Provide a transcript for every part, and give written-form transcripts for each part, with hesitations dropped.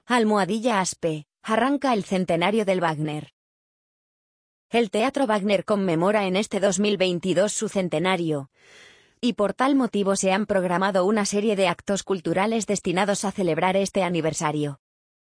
Almohadilla Aspe, arranca el centenario del Wagner. El Teatro Wagner conmemora en este 2022 su centenario, y por tal motivo se han programado una serie de actos culturales destinados a celebrar este aniversario.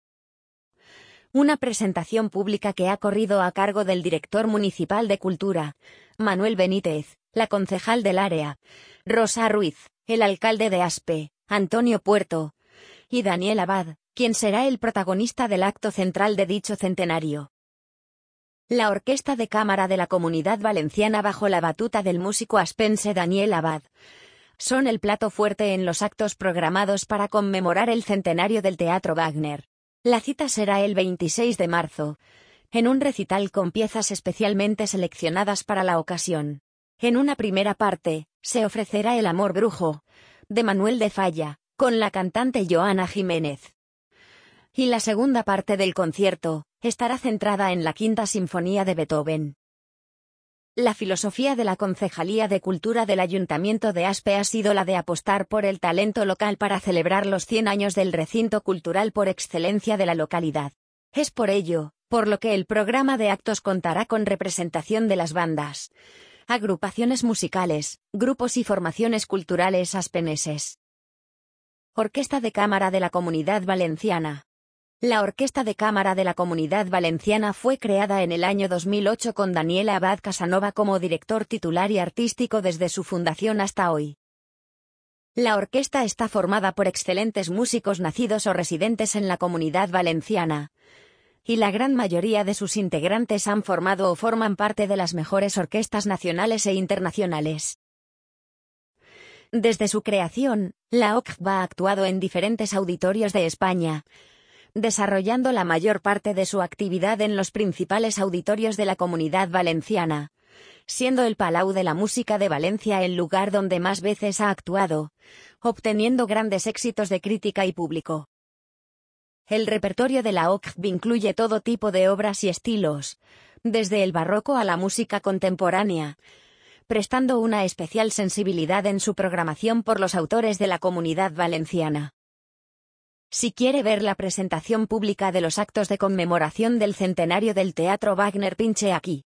Una presentación pública que ha corrido a cargo del director municipal de Cultura, Manuel Benítez, la concejal del área, Rosa Ruiz, el alcalde de Aspe, Antonio Puerto, y Daniel Abad, quien será el protagonista del acto central de dicho centenario. La Orquesta de Cámara de la Comunidad Valenciana bajo la batuta del músico aspense Daniel Abad son el plato fuerte en los actos programados para conmemorar el centenario del Teatro Wagner. La cita será el 26 de marzo, en un recital con piezas especialmente seleccionadas para la ocasión. En una primera parte, se ofrecerá El amor brujo, de Manuel de Falla, con la cantante Joana Jiménez. Y la segunda parte del concierto estará centrada en la Quinta Sinfonía de Beethoven. La filosofía de la Concejalía de Cultura del Ayuntamiento de Aspe ha sido la de apostar por el talento local para celebrar los 100 años del recinto cultural por excelencia de la localidad. Es por ello, por lo que el programa de actos contará con representación de las bandas, agrupaciones musicales, grupos y formaciones culturales aspeneses. Orquesta de Cámara de la Comunidad Valenciana. La Orquesta de Cámara de la Comunidad Valenciana fue creada en el año 2008 con Daniel Abad Casanova como director titular y artístico desde su fundación hasta hoy. La orquesta está formada por excelentes músicos nacidos o residentes en la Comunidad Valenciana, y la gran mayoría de sus integrantes han formado o forman parte de las mejores orquestas nacionales e internacionales. Desde su creación, la OCV ha actuado en diferentes auditorios de España, desarrollando la mayor parte de su actividad en los principales auditorios de la Comunidad Valenciana, siendo el Palau de la Música de Valencia el lugar donde más veces ha actuado, obteniendo grandes éxitos de crítica y público. El repertorio de la OCV incluye todo tipo de obras y estilos, desde el barroco a la música contemporánea, prestando una especial sensibilidad en su programación por los autores de la Comunidad Valenciana. Si quiere ver la presentación pública de los actos de conmemoración del centenario del Teatro Wagner, pinche aquí.